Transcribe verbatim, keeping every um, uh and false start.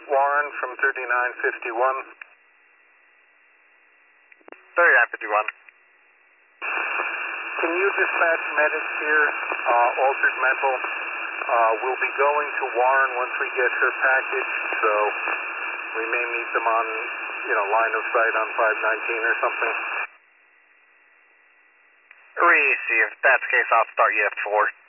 Warren from thirty-nine fifty-one. thirty-nine fifty-one. Can you dispatch medics here, uh, altered mental? Uh, we'll be going to Warren once we get her package, so we may meet them on, you know, line of sight on five nineteen or something. Receive. If that's the case, I'll start you at four.